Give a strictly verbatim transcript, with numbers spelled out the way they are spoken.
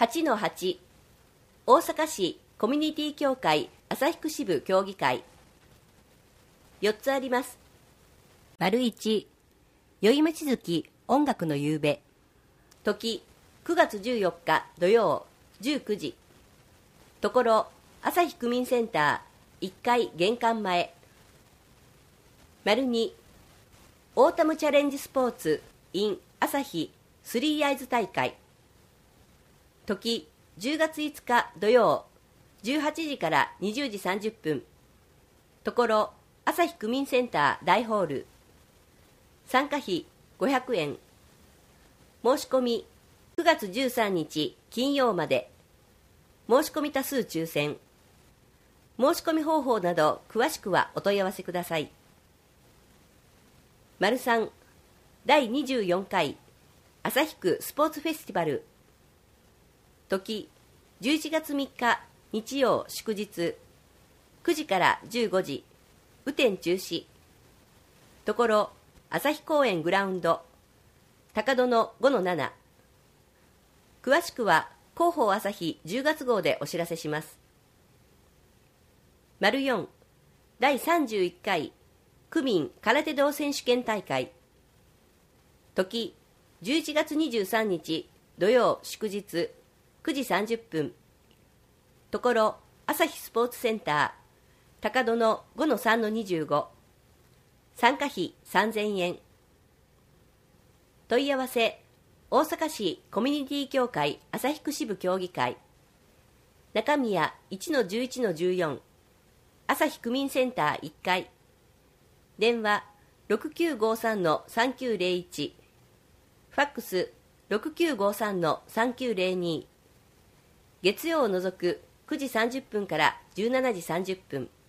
はちのはち 大阪市コミュニティ協会旭区支部協議会。よっつあります。丸いち、宵町月音楽の夕べ。時くがつじゅうよっか土曜じゅうくじ。ところ旭区民センターいっかい玄関前。丸に、オータムチャレンジスポーツ in 旭スリーアイズ大会。時じゅうがついつか土曜じゅうはちじからにじゅうじさんじゅっぷん。ところ旭区民センター大ホール。参加費ごひゃくえん。申し込みくがつじゅうさんにち金曜まで。申し込み多数抽選。申し込み方法など詳しくはお問い合わせください。丸さん、だいにじゅうよんかい旭区スポーツフェスティバル。時じゅういちがつみっか日曜祝日くじからじゅうごじ。雨天中止。ところ旭公園グラウンド高戸のごのなな。詳しくは広報朝日じゅうがつ号でお知らせします。丸よん、だいさんじゅういっかい区民空手道選手権大会。時じゅういちがつにじゅうさんにち土曜祝日くじさんじゅっぷん。ところ朝日スポーツセンター高戸のごのさんのにじゅうご。参加費さんぜんえん。問い合わせ大阪市コミュニティ協会旭区支部協議会。中宮 いちのじゅういちのじゅうよん 旭区民センターいっかい。電話 ろくきゅうごさんのさんきゅうぜろいち。ファックス ろくきゅうごさんのさんきゅうぜろに。月曜を除くくじさんじゅっぷんからじゅうしちじさんじゅっぷん。